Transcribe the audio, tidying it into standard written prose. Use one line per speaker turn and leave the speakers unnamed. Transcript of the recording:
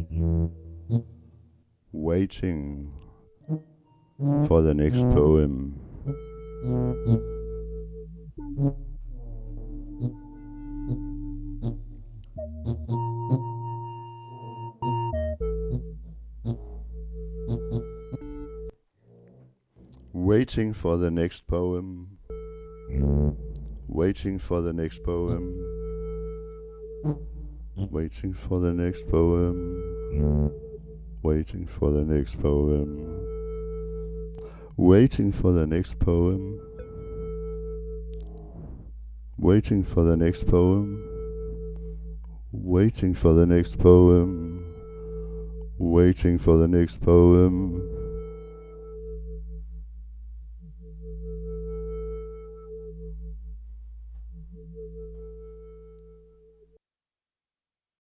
Waiting for the next poem. Waiting for the next poem. Waiting for the next poem. Waiting for the next poem. Waiting for the next poem. Waiting for the next poem. Waiting for the next poem. Waiting for the next poem. Waiting for the next poem.